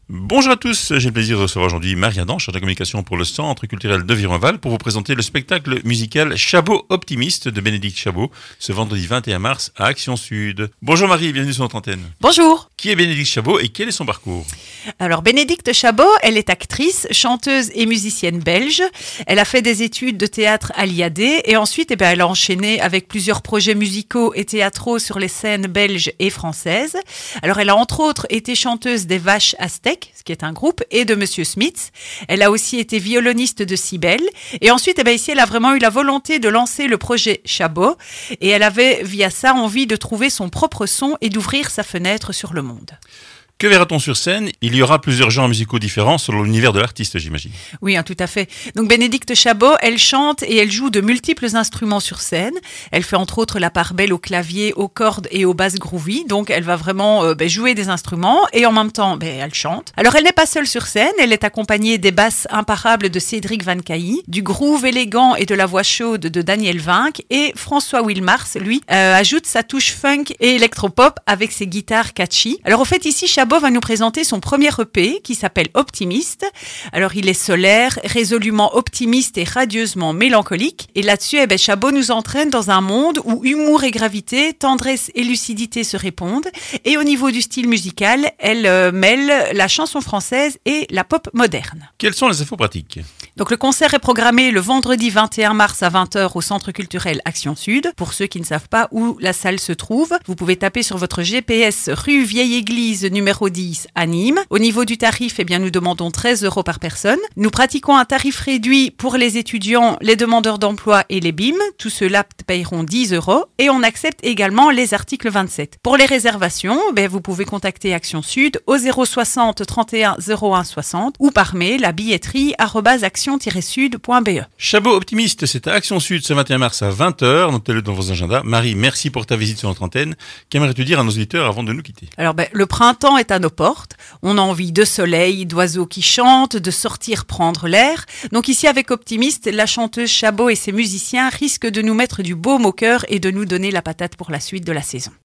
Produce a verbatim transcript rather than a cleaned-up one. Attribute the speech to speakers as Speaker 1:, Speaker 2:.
Speaker 1: Bonjour à tous, j'ai le plaisir de recevoir aujourd'hui Marie Adam, chargée de communication pour le Centre culturel de Vironval, pour vous présenter le spectacle musical Chabot Optimiste de Bénédicte Chabot, ce vendredi vingt et un mars à Action Sud. Bonjour Marie, bienvenue sur notre antenne.
Speaker 2: Bonjour.
Speaker 1: Qui est Bénédicte Chabot et quel est son parcours?
Speaker 2: Alors Bénédicte Chabot, elle est actrice, chanteuse et musicienne belge. Elle a fait des études de théâtre à l'I A D et ensuite eh bien, elle a enchaîné avec plusieurs projets musicaux et théâtraux sur les scènes belges et françaises. Alors elle a entre autres été chanteuse des Vaches Aztèques, ce qui est un groupe, et de Monsieur Smith. Elle a aussi été violoniste de Cybèle. Et ensuite, eh bien, ici, elle a vraiment eu la volonté de lancer le projet Chabot. Et elle avait, via ça, envie de trouver son propre son et d'ouvrir sa fenêtre sur le monde.
Speaker 1: Que verra-t-on sur scène? Il y aura plusieurs genres musicaux différents selon l'univers de l'artiste, j'imagine.
Speaker 2: Oui, hein, tout à fait. Donc Bénédicte Chabot, elle chante et elle joue de multiples instruments sur scène. Elle fait entre autres la part belle au clavier, aux cordes et aux basses groovy. Donc elle va vraiment euh, ben, jouer des instruments et en même temps, ben, elle chante. Alors elle n'est pas seule sur scène, elle est accompagnée des basses imparables de Cédric Van Cailly, du groove élégant et de la voix chaude de Daniel Vinck, et François Wilmars, lui, euh, ajoute sa touche funk et électropop avec ses guitares catchy. Alors au fait ici, Chabot va nous présenter son premier E P qui s'appelle Optimiste. Alors il est solaire, résolument optimiste et radieusement mélancolique. Et là-dessus, eh ben, Chabot nous entraîne dans un monde où humour et gravité, tendresse et lucidité se répondent. Et au niveau du style musical, elle euh, mêle la chanson française et la pop moderne.
Speaker 1: Quelles sont les infos pratiques?
Speaker 2: Donc le concert est programmé le vendredi vingt et un mars à vingt heures au Centre culturel Action Sud. Pour ceux qui ne savent pas où la salle se trouve, vous pouvez taper sur votre G P S rue Vieille Église numéro dix à Nîmes. Au niveau du tarif, eh bien, nous demandons treize euros par personne. Nous pratiquons un tarif réduit pour les étudiants, les demandeurs d'emploi et les B I M. Tous ceux-là paieront dix euros et on accepte également les articles vingt-sept. Pour les réservations, ben, vous pouvez contacter Action Sud au zéro soixante trente et un zéro un soixante ou par mail à billetterie arobase action tiret sud point b e.
Speaker 1: Chabot Optimiste, c'est à Action Sud ce vingt et un mars à vingt heures. Notez-le dans vos agendas. Marie, merci pour ta visite sur notre antenne. Qu'aimerais-tu dire à nos auditeurs avant de nous quitter?
Speaker 2: Alors, ben, le printemps est à nos portes. On a envie de soleil, d'oiseaux qui chantent, de sortir prendre l'air. Donc ici, avec Optimiste, la chanteuse Chabot et ses musiciens risquent de nous mettre du baume au cœur et de nous donner la patate pour la suite de la saison.